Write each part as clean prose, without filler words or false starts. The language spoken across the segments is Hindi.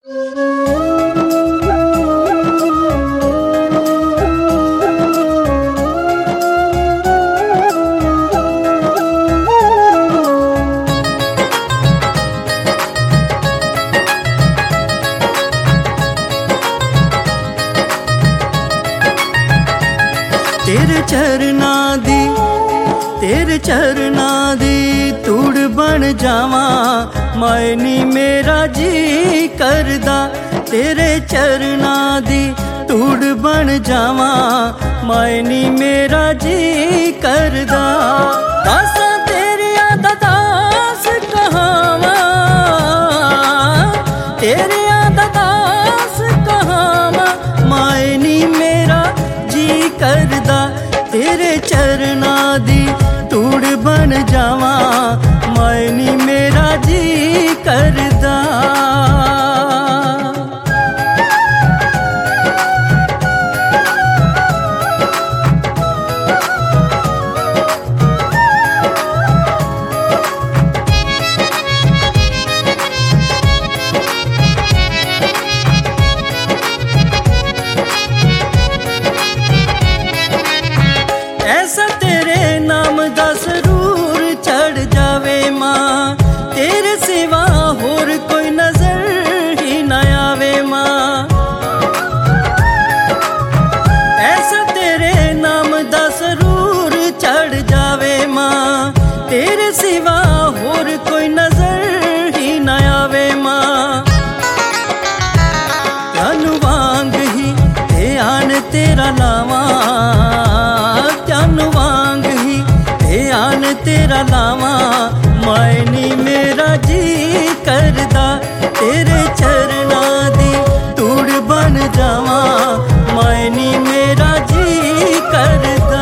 तेरे चरना दी तूड़ बन जावा, मैनी मेरा जी करदा। तेरे चरना दी तूड़ बन जावा, मैनी मेरा जी करदा। दासा तेरिया दा दास कहावा, तेरिया दा दास कहावा, मैनी मेरा जी करदा। तेरे चरना दी तूड़ बन जावा, मैनी मेरा जी करदा। ऐसा तेरे नाम दा सरूर चढ़ जावे माँ, तेरे सिवा होर कोई नजर ही न आवे माँ। ऐसा तेरे नाम दा सरूर चढ़ जावे माँ, तेरे सिवा होर कोई नजर ही न आवे माँ। तन वांग ही ध्यान तेरा लावा, वांग ही ध्यान तेरा लावा, मैनी मेरा जी करदा। तेरे चरना दी तूड़ बन जावा, मैनी मेरा जी करदा।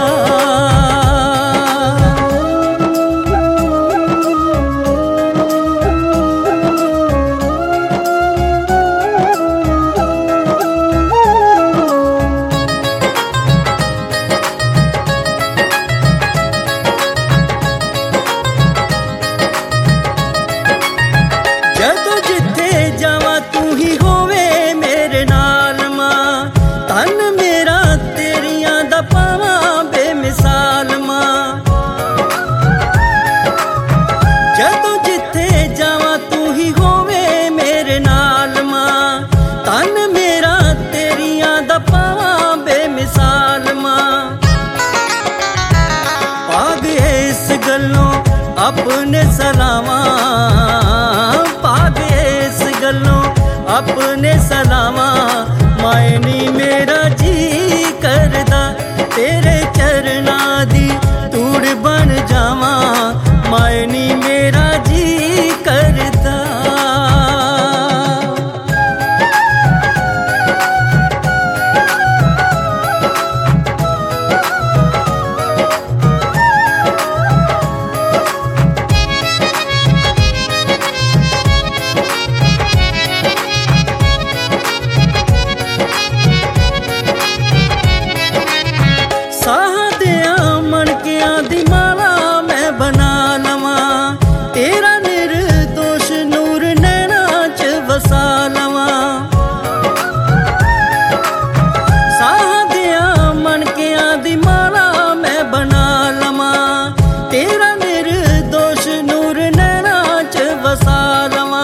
जदों जिथे जावा तू ही होवे मेरे नाल मां, तन मेरा तेरियां दा पावा बेमिसाल मां। जदों जिथे जावा तू ही होवे मेरे नाल मां, तन मेरा तेरियां दा पावा बेमिसाल मां। पाग इस गल्लों अपने सलावा, अपने सलावा, मैनी मेरा जी करदा। तेरे चरना दी तूड़ बन जावा, मैनी मेरा जी करदा। तेरा निर्दोष नूर नैना च वसा लवा, साहदिया मनकिया दी माला मैं बना लवा। तेरा निर्दोष नूर नैना च वसा लवा।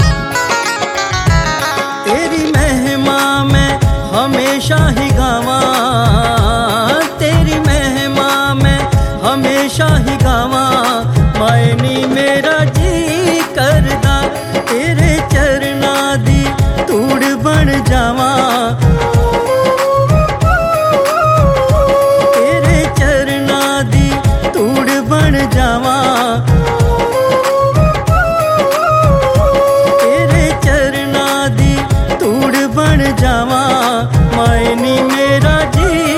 तेरी महिमा मैं हमेशा ही गावा, तेरी महिमा मैं हमेशा ही गावा, मैनी मेरा जी करदा। तेरे चरना दी तूड़ बन जावा, तेरे चरना दी तूड़ बन जावा, तेरे चरना दी तूड़ बन जावा, मैनी मेरा जी